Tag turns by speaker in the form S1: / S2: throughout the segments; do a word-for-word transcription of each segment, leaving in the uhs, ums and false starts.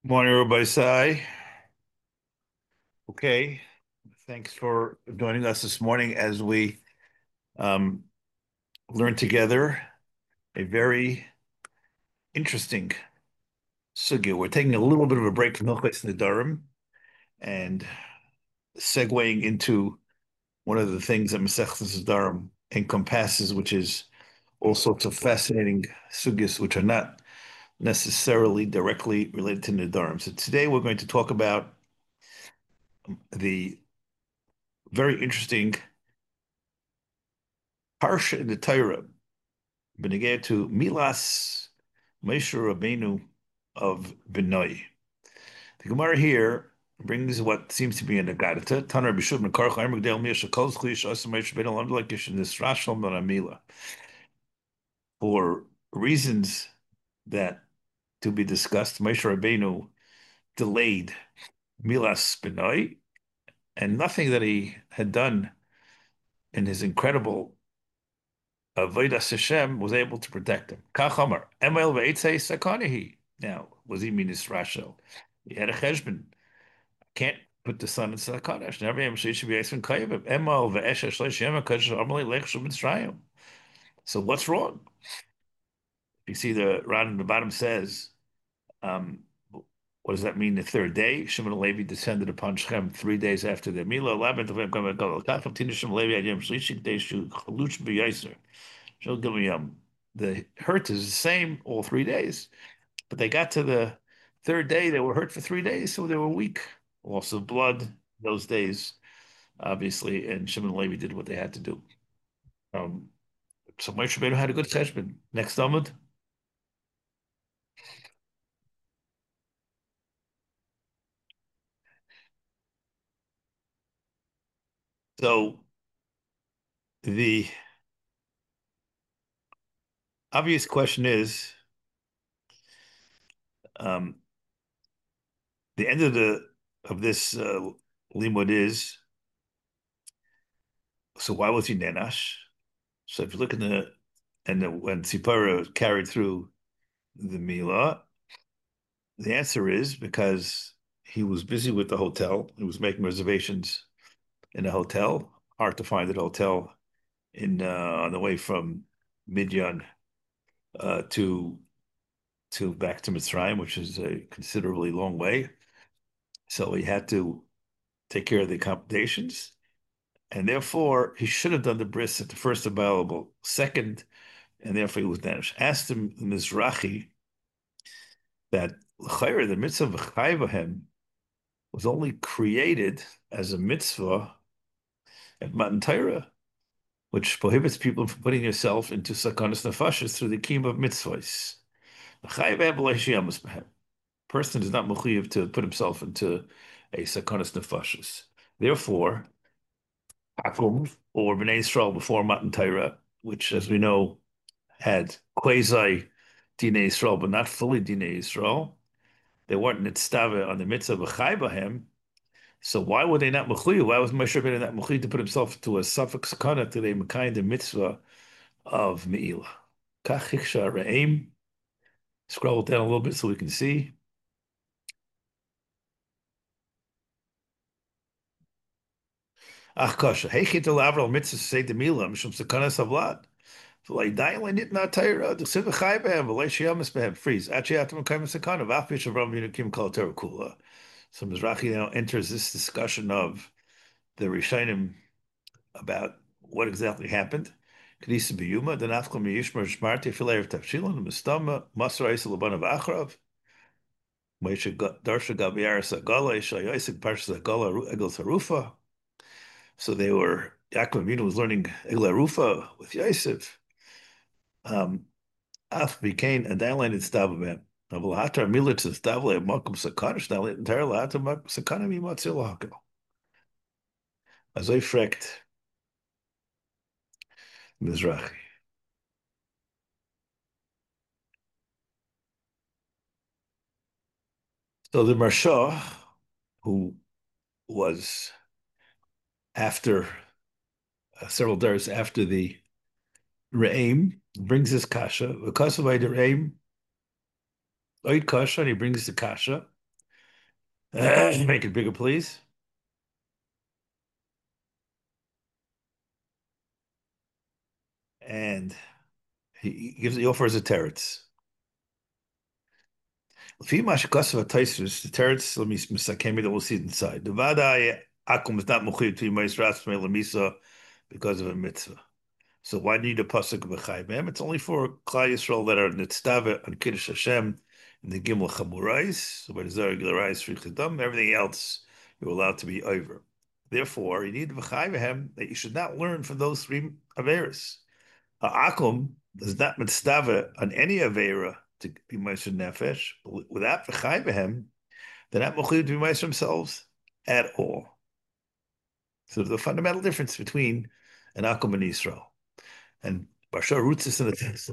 S1: Morning, everybody. Say, okay. Thanks for joining us this morning as we um, learn together a very interesting sugya. We're taking a little bit of a break from Hilchos Nedarim and segueing into one of the things that Masechtas Nedarim encompasses, which is all sorts of fascinating sugyas which are not necessarily directly related to Nedarim. So today we're going to talk about the very interesting parsha in the Torah, beneged to Milas Moshe Rabbeinu of Benoi. The Gemara here brings what seems to be an agadata. Tanar Bishub Mekar Chaim Gdel Mir Shakol Chlish Asa Moshe Rabbeinu Lam Lakish in this Rashal Maramila for reasons that to be discussed. Moshe Rabbeinu delayed Milas Benoi, and nothing that he had done in his incredible Avodas Hashem was able to protect him. Kachamar, Emel ve'etzei sakanihi. Now, was he mean Rachel? He had a cheshbon. Can't put the son in sakanash. Never am should be asking kayev. Emel ve'esha shleish yema kadosh amalei lech shum mitzrayim. So what's wrong? You see the Ran in the bottom says, um, what does that mean? The third day, Shimon and Levi descended upon Shechem three days after their Mila. Eleven of them come and go. Kacham tina Shimon Levi adiyam shlishik day shu chaluch b'yaser. She'll give me um the hurt is the same all three days, but they got to the third day, they were hurt for three days, so they were weak. Loss of blood those days, obviously, and Shimon and Levi did what they had to do. Um, so Moshe Rabbeinu had a good cheshbon. Next Amud. So the obvious question is, um, the end of the of this uh, limud is, so why was he nenash? So if you look in the and the, when Tzipora carried through the Milah, the answer is because he was busy with the hotel. He was making reservations in a hotel. Hard to find a hotel in uh, on the way from Midian uh, to to back to Mitzrayim, which is a considerably long way. So he had to take care of the accommodations, and therefore he should have done the bris at the first available second, and therefore he was banished. Asked him Mizrahi that the mitzvah of Chayvahem was only created as a mitzvah at Matan Torah, which prohibits people from putting yourself into sakanas nefashis through the kiyum of mitzvahs. The person is not mechuyev to put himself into a sakanas nefashis. Therefore, Akum or Bnei Israel before Matan Torah, which, as we know, had quasi Dinei Israel, but not fully Dinei Israel, they weren't nitztave on the mitzvah of Chayvahem. So why were they not mechuyev? Why was Moshe Rabbeinu not mechuyev to put himself into a suffix sakana to the kind of mitzvah of Me'ilah? Kach hiksha re'im. Scroll down a little bit so we can see. Ach kasha. Heichit el mitzvah say the Me'ilah mishum sakana savlat. V'lay dayan nit na Torah. The siv chai behem. V'lay shiyamis behem. Freeze. Achi atam kaim sakana. V'afish avram v'yinukim kol Torah kula. So Mizrahi now enters this discussion of the Rishonim about what exactly happened. Kedisa biyuma, the nafkal miyishmer shmarti filei of tafshilin, the mistama, masra isa laban of achrav, Moshe darsha gabiaris agala, isha yosek parshas agala egel sarufa. So they were, Yaakov Avinu was learning egel harufa with Yosef. Um, af became a dayalan in stavabem. Avlahatar milit to stavle makom sakanish, dayalan entire lahatar makom sakanim yimatzil hakel. As I frekt Mizrahi. So the Marsha, who was after uh, several days after the Re'im, brings his kasha. Because of the Re'im, Oid kasha, and he brings the kasha. Make it bigger, please. And he, he gives he offers a teretz. Lefi ma shekosov ha-Tosfos, the teretz, let me misakemi that we'll see it inside. The vadai akum is not muchid to yimais rasmei lemisa because of a mitzvah. So why need a pasuk of a It's only for Klal Yisrael that are nitztave on Kiddush Hashem in the Gimel Chamurais. So by the Zohar Gilarais Frichadam, everything else you're allowed to be over. Therefore, you need v'chayvim that you should not learn from those three averas. Ha'akum does not mitzvah on any avera to be Meiser Nefesh. Without v'chayvim, they're not mochid to be Meiser themselves at all. So there's a fundamental difference between an Akum and Israel. And Barsha roots this in the text.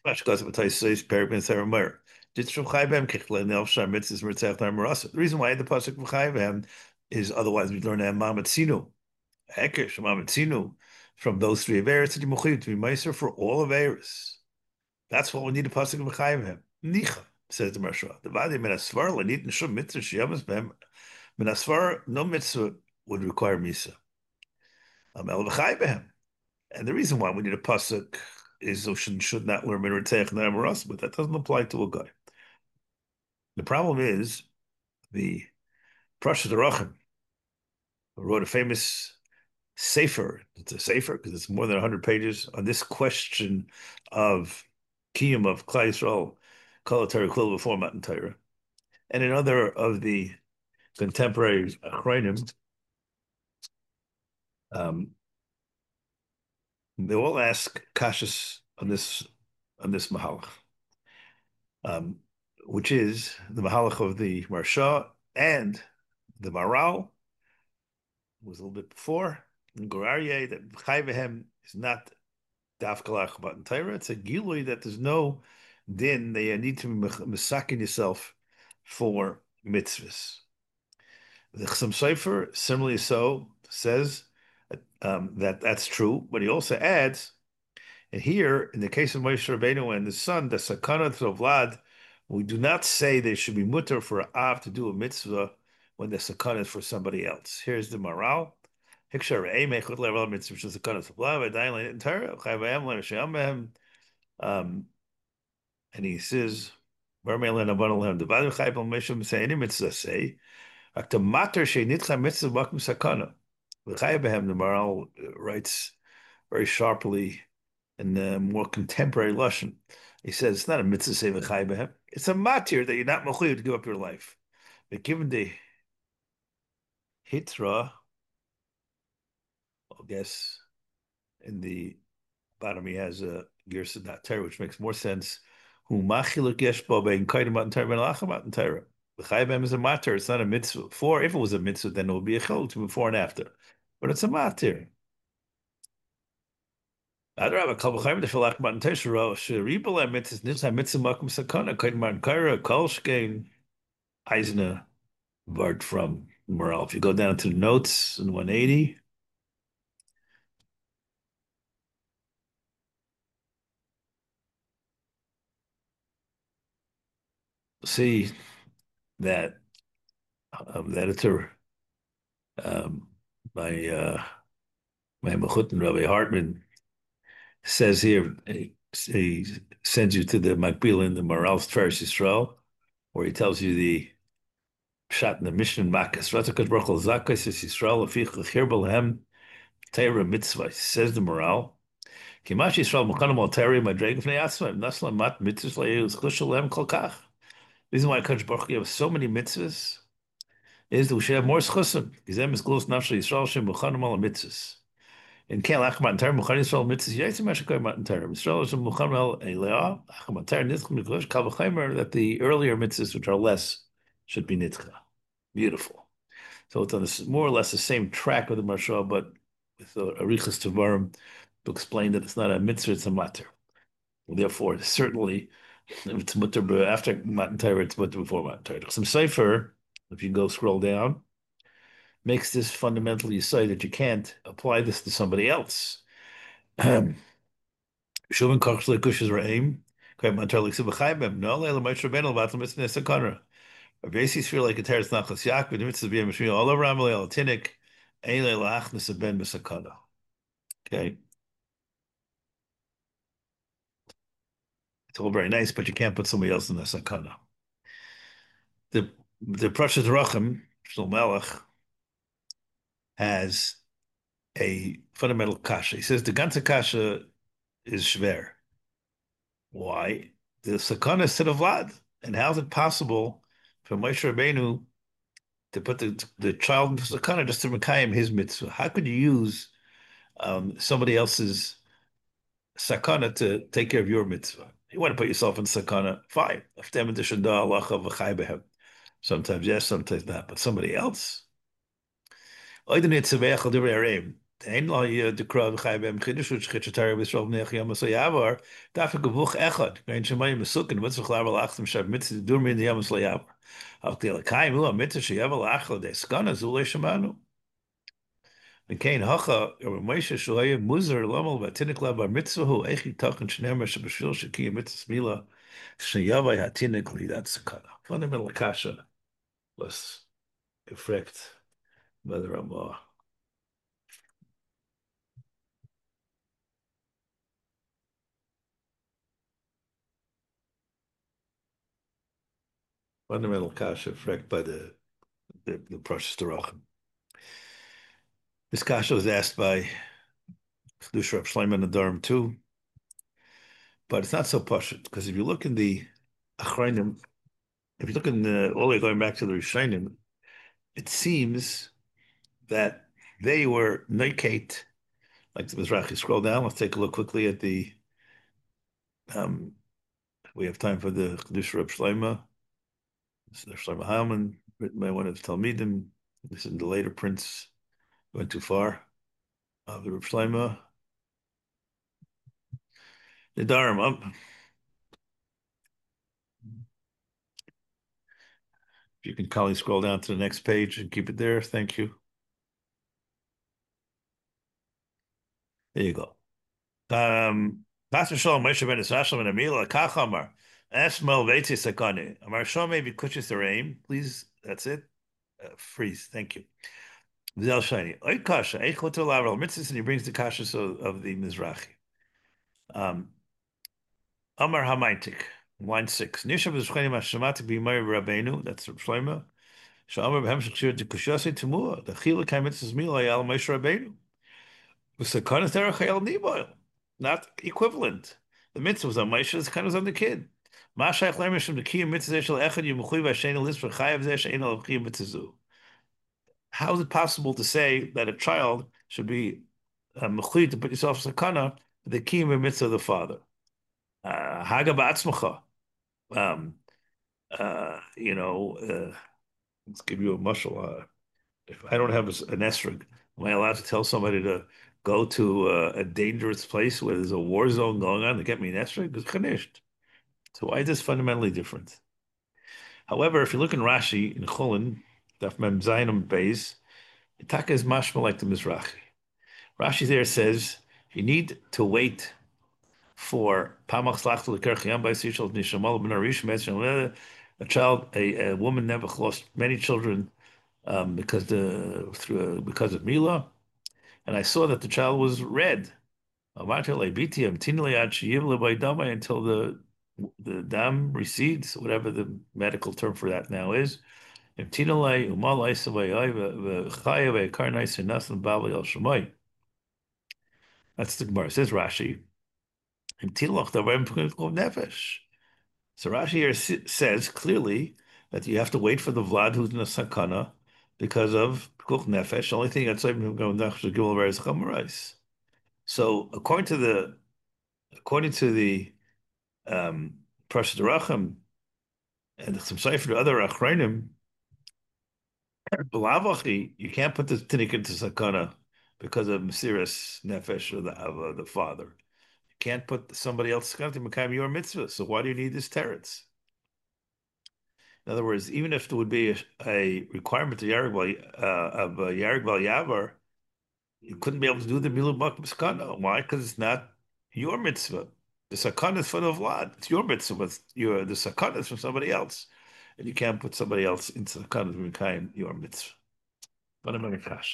S1: The reason why the pasuk v'chayvim is otherwise we learn mamatzinu, hekesh mamatzinu from those three averis that you mechuyev to be meiser for all averis. That's what we need a pasuk v'chayvim. Nicha says the Marsha. The vadi min asvar lanit nishum mitzvah sheyamas b'hem min asvar no mitzvah would require misa. Amel v'chayvim. And the reason why we need a pasuk is Ocean should not learn Miratech and Amaras, but that doesn't apply to a guy. The problem is the Prashat Arachim wrote a famous sefer. It's a sefer because it's more than one hundred pages on this question of Kiyum of Klal Yisrael, Kol Torah Klil before Matan Torah. And in other of the contemporary Achronim, um, they all ask kashas on this on this mahalach, um, which is the mahalach of the Marsha and the Maral was a little bit before. In Goraryeh, that chayvehem is not dafkalach but in Torah. It's a gilui that there's no din. They need to be misakin yourself for mitzvahs. The Chassam Sofer, similarly so, says um, that that's true, but he also adds, and here, in the case of Moshe Rabbeinu and the son, the sakana to Vlad, we do not say there should be mutter for an av to do a mitzvah when the sakana is for somebody else. Here's the moral. Um, and he says, the moral writes very sharply in the more contemporary lashon. He says it's not a mitzvah say v'chai it's a matir that you're not mechuyev to give up your life. But given the hitra, I guess in the bottom he has a girsa dater, which makes more sense. Hu machiluk yesh bo bein kaidem matan Torah ben alachem matan Torah. V'chai is a matir. It's not a mitzvah. For if it was a mitzvah, then it would be a chol to before and after. But it's a matir. Adrab kol b'chayim tefilach matan Torah sheribel mitzvah nitza mitzvah makom sakana kaidem matan Torah kol shkein Eisner word from Morale. If you go down to the notes in one eighty, see that um, the editor, um, my uh, my Mechutin Rabbi Hartman says here he, he sends you to the Makbil in the Morale's Tveres Yisrael, where he tells you the shot in the mission Makas Ratakas Baruch Zakas Yisrael Afich Lechirbel Hem Teira Mitzvah. Says the Morale. Kimash Yisrael Mukhanam Al Teira Madreg Fnei Atzma Naslam Mat Mitzvah Le'Yus Chushel Hem Kolkach. The reason why Kadosh Baruch Hu has so many mitzvahs is that we should have more schusim. Gizem is close nafshe Yisrael shem muchanim al mitzvahs. In Kel Achman Torah muchanim Yisrael mitzvahs yaitz mashakay matan Torah. Yisrael shem muchanim al elea Achman Torah nitzchim nikosh kal v'chaymer that the earlier mitzvahs which are less should be nitzcha. Beautiful. So it's on this more or less the same track with the Marsha, but with the arichas tavarim to explain that it's not a mitzvah, it's a matter. Therefore, certainly. If it's mutter after Matan Torah, it's mutter before Matan Torah. Some Sefer, if you go scroll down, makes this fundamentally say that you can't apply this to somebody else. Shuvin Koch Lekush is Re'im, Kayim Matan Torah Liksiv V'chaybem, No Leila Moshe Rabbeinu Levatel Mitzvah Nesakana. Basis feel like a teretz nachlas yak, but the mitzvah b'yam shmiyah all over Amalei al tinik, ein le'lachnas ben b'sakana. Okay, it's all very nice, but you can't put somebody else in the sakana. The the Prashas Racham Shlomo Melech has a fundamental kasha. He says the ganze kasha is shver. Why? The sakana is to the vlad, and how is it possible for Moshe Rabbeinu to put the the child in sakana just to mekayim his mitzvah? How could you use um, somebody else's sakana to take care of your mitzvah? You want to put yourself in sakana, fine. Sometimes yes, sometimes not. But somebody else. Oiden Yitzavech al Divrei Areim. Ein lo dekra v'chai b'em chidush u'shchitchatar v'shrov nech yom yavar. Dafik gevuch echad. Gein shemayim mesukin. Mitzvah lavar lachtem shav mitzvah durmi in yom yavar. Al tel kaim hu mitzvah sheyavar lachla de skana zulei shemanu. V'kein hacha or Moshe shulayim muzer lomal v'atinik lav bar mitzvah hu echi tachin shnemer shebashvil shekiyah mitzvah mila sheyavai hatinik li. That's skana. Fundamental kasha. Let's reflect whether I'm uh, fundamental kasha reflect by the the, the Prashas Terachim. This kasha was asked by Chedush Rav Shlomo Nadarim too, but it's not so pashut because if you look in the Achrayim, if you look in the all the way going back to the Rishonim, it seems that they were nekate, like the Mizrahi. Scroll down. Let's take a look quickly at the. Um, we have time for the Chedush Rav Shlomo. This is Shlomo Halman, written by one of the Talmidim. This is the later prince. Went too far. Of the Rav Shlomo. The Dharam up. If you can kindly scroll down to the next page and keep it there, thank you. There you go. Um, Pastor Shalom Moshe ben Yisrael and Amila Kachamar Esmel Veitzi Sakani Amar Shomei Vikuchis Areim. Please, that's it. Uh, freeze. Thank you. V'zel Shani Oy Kasha Eichot Lavrel Mitzvahs, and he brings the kashas of, of the Mizrahi. Um, Amar Hamaintik, line six. Nisha b'Zchayim Hashemati b'Yimai Rabbeinu. That's Rav Shlomo. Shamar b'Hem Shechshir Dikushasi Temua. The Chiluk HaMitzvahs Mila Yal Moshe Rabbeinu. V'Sakanas Derech Hayal Niboil. Not equivalent. The mitzvah was on Moshe, the kind was on the kid. Mashach Lemishim the Kiyam Mitzvah Shel Echad Yimuchui V'Ashen Elis V'Chayav Zeh She'en Al Kiyam Mitzvah. How is it possible to say that a child should be mechui to put yourself in sakana the Kiyam Mitzvah of the father? Haga ba'atzmacha. Um, uh, you know, uh, let's give you a mushal. Uh, if I don't have a, an esrog, am I allowed to tell somebody to go to uh, a dangerous place where there's a war zone going on to get me an esrog? It's chanished. So why is this fundamentally different? However, if you look in Rashi in Cholin, Daf Mem Zayin Beis, Itaka is mashma like the Mizrahi. Rashi there says you need to wait for Pamach Slachta Lekerchiam by Sishal Nishamal Ben Arish. A child, a, a woman never lost many children um, because the through because of Mila, and I saw that the child was red. Until the the dam recedes, whatever the medical term for that now is. That's the Gemara. It says Rashi. So Rashi here says clearly that you have to wait for the Vlad who's in a sakana because of Pekuch Nefesh. The only thing that's going to Gimel is Chamarais. So according to the according to the um Prashas Racham and the Sefer the other Achrayim, you can't put the Tinnik into sakana because of Mesiras Nefesh of the, of, uh, the father. You can't put somebody else to Mekayim your mitzvah. So why do you need this teretz? In other words, even if there would be a, a requirement to Yarg uh, of uh, Yarg Yavar, you couldn't be able to do the Milu Mak Sakana. Why? Because it's not your mitzvah. The sakana is for the vlad. It's your mitzvah, but your the sakana is from somebody else. and you can't put somebody else into the kind of Mekayim your mitzvah. But I'm going to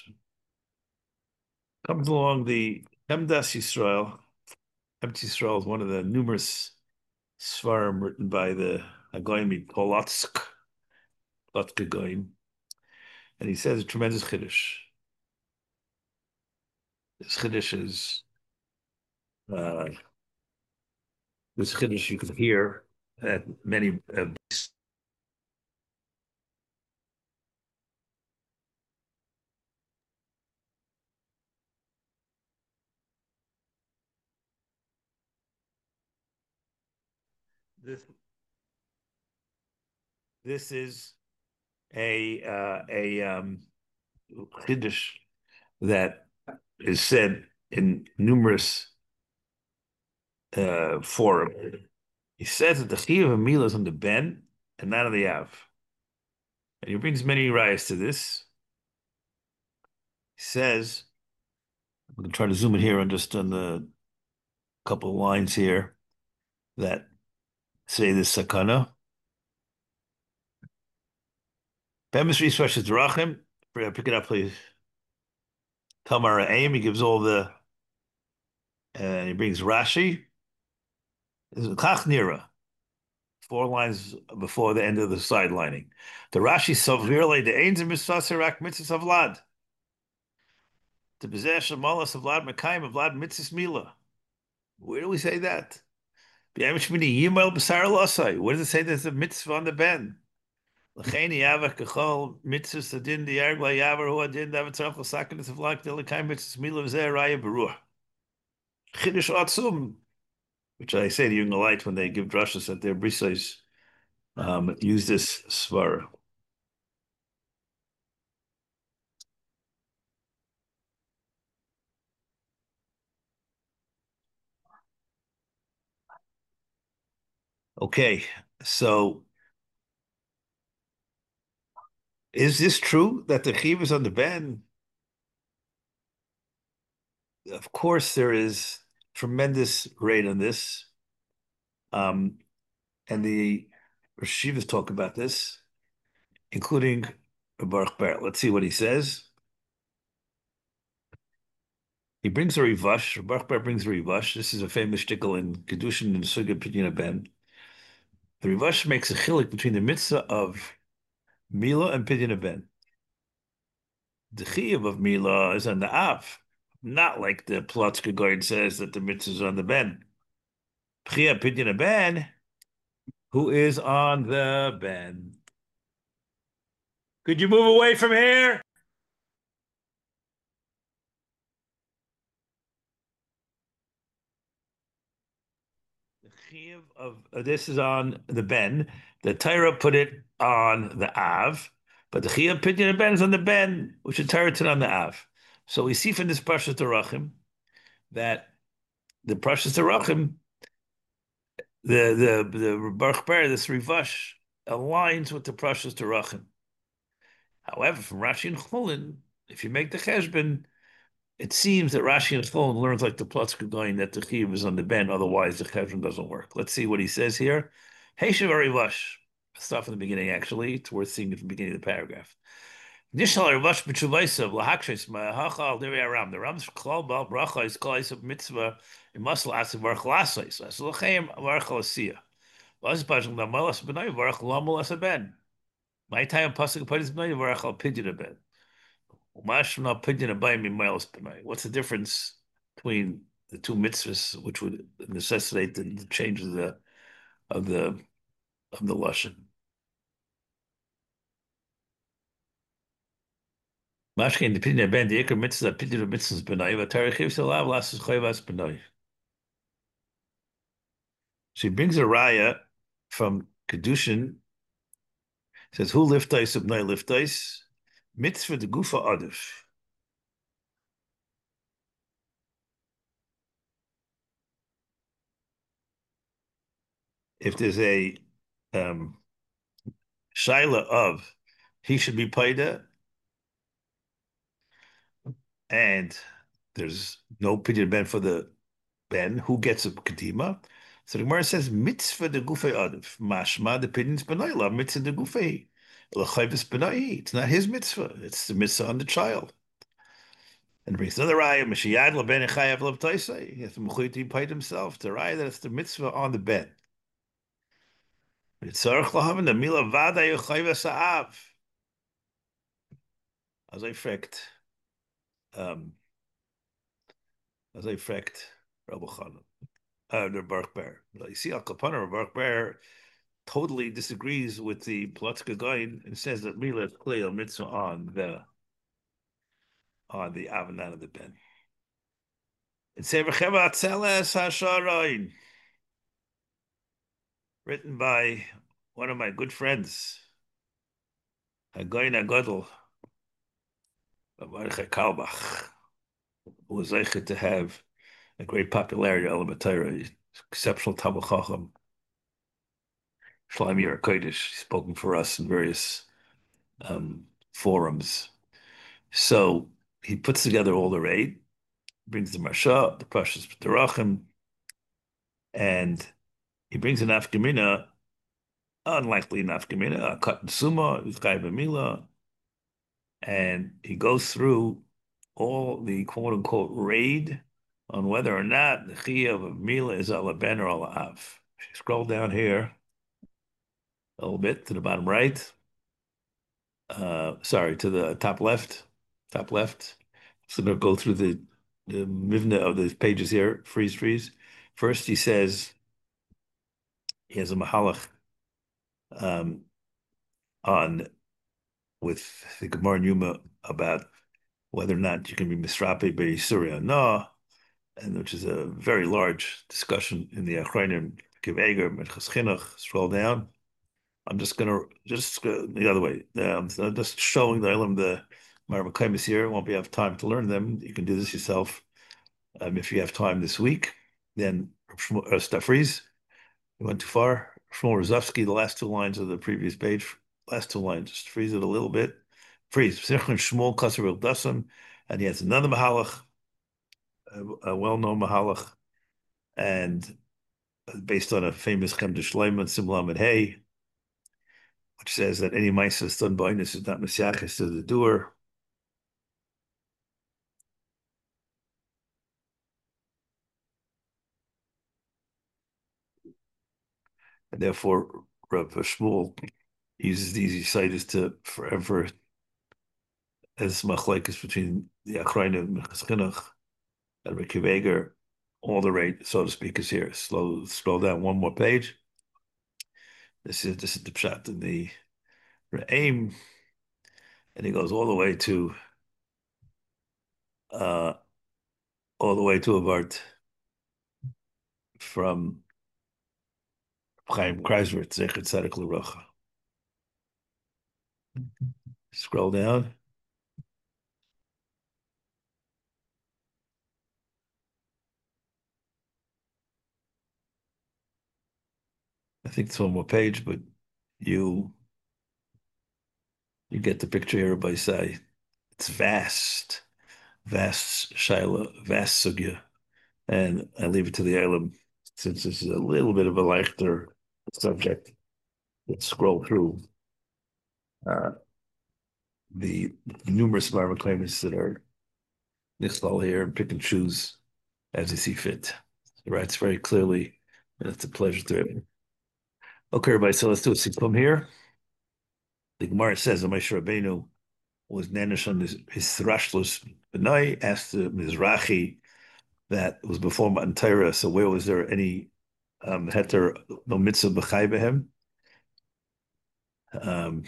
S1: comes along the Emdas Yisrael. Emdas Yisrael is one of the numerous svarim written by the Hagoyim Polotsk, Polotsk Goyim, and he says a tremendous chiddush. This chiddush is uh, this chiddush you can hear at many. Uh, this this is a uh, a um, chiddush that is said in numerous uh, forums. He says that the chiyuv of Mila is on the ben and not on the av. And he brings many rayas to this. He says, I'm going to try to zoom in here and just on the couple of lines here that say this sakana. Bemisri Sweshes Drachim. Pick it up, please. Tamar Aim, he gives all the, and he brings Rashi. This is Kach Nira. Four lines before the end of the sidelining. The Rashi Savvirle, the Ainz Mitzvah Mitzvah of Vlad. The possession of Malas of Vlad Mekayim of Vlad Mitzvah Mila. Where do we say that? Where does it say there's a mitzvah on the ben? L'cheini yavach kachol mitzvahs adin diyarg la yavar hu adin davet tzarach l'sakenis of lak delekayim mitzvahs mila v'zeh raya beruah. Chiddush atzum, which I say to you in the light when they give drushes at their brisais, um, use this svara. Okay, so is this true that the chiv is on the ben? Of course, there is tremendous rate on this. Um, and the Rashivas talk about this, including Baruch Bar. Let's see what he says. He brings a Rivash. Baruch Bar brings a Rivash. This is a famous shtickle in Kedushin and Sugya Pidyon Ben. The Rivash makes a chilik between the mitzvah of Mila and Pidyon Ben. The chiyuv of Mila is on the Av, not like the Plotzka guard says that the mitzvah is on the Ben. Pchia Pidyon Ben, who is on the Ben. Could you move away from here? The chiyuv of uh, this is on the Ben. The Torah put it on the Av, but the chiyuv Pidyon Ben is on the Ben, which the Torah put on the Av. So we see from this Parshas Terachim that the Parshas Terachim, the the the Baruch Bar, this Rivash, aligns with the Parshas Terachim. However, from Rashi and Cholin, if you make the cheshbon, it seems that Rashi and Cholin learns like the Plotzka going that the chiyuv is on the ben, otherwise the cheshbon doesn't work. Let's see what he says here. Heishav Rivash. Start from the beginning, actually. It's worth seeing it from the beginning of the paragraph. Nishal Rivash b'tshuvaisav lahakshis ma'hachal deri aram. The Ram's klal bal bracha is klal of mitzvah in muscle asav varach lasais. So l'cheim varach lasiyah. Vaz bajim lamalas b'nai varach lamal as a ben. My time pasuk put is b'nai varach al pidyon ben. What's the difference between the two mitzvahs, which would necessitate the, the change of the of the of the lashon? Mashkin the pidyon ben the ikar mitzvah pidyon mitzvahs b'nai v'tarichiv salav lasses chayvas b'nai. She brings a raya from Kedushin. Says who liftais of b'nai liftais mitzvah the gufa adif. If there's a um, shaila of he should be paida, and there's no pidyon ben for the ben, who gets a kedima? So the Gemara says, mitzvah de gufei adif. Mashma de pidins benayla, mitzvah de gufei. L'chayvis benayi. It's not his mitzvah. It's the mitzvah on the child. And it brings another raya, Mishiyad leben chayav lev taisei. He has to mechuyti paid himself. The raya that it's the mitzvah on the bed. Mitzarech lahavin the mila vada yochayvis ha'av. As I fragt, um, as I fragt, Rabbi Chanan, uh, the Baruch Ber. You see, Al Kapana, Baruch Ber totally disagrees with the Plotzka Gain and says that Mila is clear mitzvah on the on the Avanan of the Ben. It's Sevacheva Atzeles Hasharoin, written by one of my good friends, Hagoyin Agadol, Mordechai Kalbach, who was able to have a great popularity in Alamatayra, exceptional Talmud Chacham, Shlomo Yerukodesh, spoken for us in various um, forums. So he puts together all the raid, brings the Marsha, the Pashas B'Terachim, and he brings an Afkamina, unlikely an Afkamina, a Katan Suma, Vizchai B'Mila, and he goes through all the quote unquote raid on whether or not the Chiyuv of Mila is ala ben or ala av. Scroll down here a little bit to the bottom right. Uh, sorry, to the top left, top left. So we'll go through the the mivna of the pages here, freeze freeze. First, he says he has a mahalach um, on with the Gemara and Yuma about whether or not you can be misrape by Surya no, and which is a very large discussion in the Achrayim Kiveger Menchas Chinuch. Scroll down. I'm just gonna just uh, the other way. Um, so just showing the Ilam the Marmakaimis here. Won't be have time to learn them. You can do this yourself um, if you have time this week. Then uh, Stafriz, you went too far. Shmuel Rozovsky, the last two lines of the previous page, last two lines, just freeze it a little bit. Freeze. Shmuel Kasser Dasam, and he has another Mahalach, a, a well-known Mahalach, and based on a famous Chem de Shleiman, Simlam Hey, which says that any Maisa done by this is not Messiachis to the doer. And therefore, Rav Shmuel uses these Yisaitis to forever as machlekes between the Achrayim and Chinuch and Ricky Veger. All the rate, so to speak, is here. Slow, scroll down one more page. This is this is the pshat in the aim, and he goes all the way to uh, all the way to a vart from Chaim Kreisler, Zecher Tzedek L'Rocha. Scroll down. I think it's one more page, but you you get the picture here by say it's vast, vast Shaila, vast sugya, and I leave it to the Elam since this is a little bit of a lighter subject. Let's scroll through uh, the numerous Marva claimants that are Nixlal here and pick and choose as you see fit. He writes very clearly, and it's a pleasure to him. Okay, everybody, so let's do a sikkum here. The Gemara says, Moshe Rabbeinu was nanish on his, his thrashlus benai, asked the Mizrahi that was before Matan Torah, so where was there any um, heter, no mitzvah b'chai behem? Um,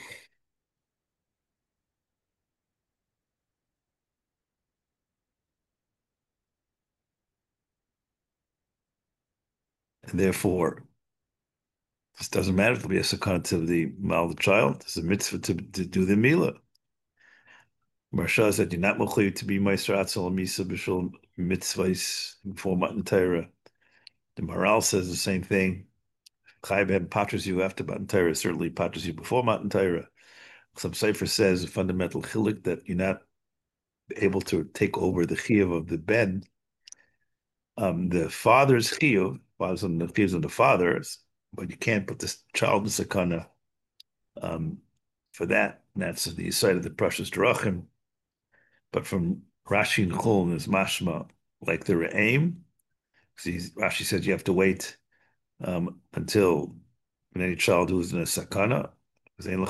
S1: and therefore, this doesn't matter if it'll be a sakana to the mal the child. It's a mitzvah to, to do the milah. Marsha said, "You're not mochlei to be meister atzal misa b'shul mitzvahs before Matan Torah." The Maral says the same thing. Chai ben patras you after Matan Torah, certainly patras you before Matan Torah. Some Sefer says a fundamental chilik that you're not able to take over the chiyuv of the ben. Um, the father's chiyuv falls on the gives on the fathers, but you can't put this child in sakana um, for that. And that's the side of the precious drachim. But from Rashi and Chulin is mashma like the aim. Rashi says you have to wait um, until any child who is in a sakana. Only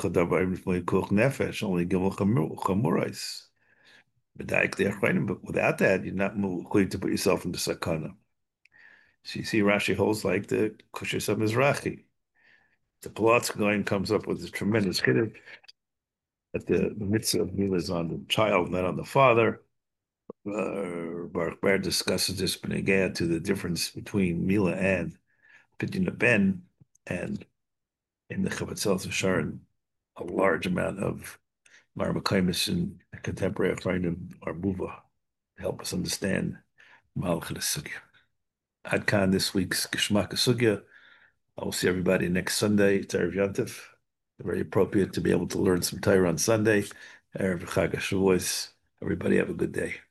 S1: gimel chamurais. But without that, you're not going to put yourself into sakana. So you see, Rashi holds like the Kushas of Mizrahi. The Palotz going comes up with a tremendous chiddush that the mitzvah of Mila is on the child, not on the father. Uh, Baruch Ber discusses this benegea to the difference between Mila and Pidyon Ben, and in the Chavatzel Sharon, a large amount of Marmakaimis and contemporary Afrainim are muva to help us understand Malachit Sugya. Adkan this week's Geshmak Sugya. I will see everybody next Sunday. It's Erev Yontif. Very appropriate to be able to learn some Torah on Sunday. Erev Chag HaShavuos. Everybody have a good day.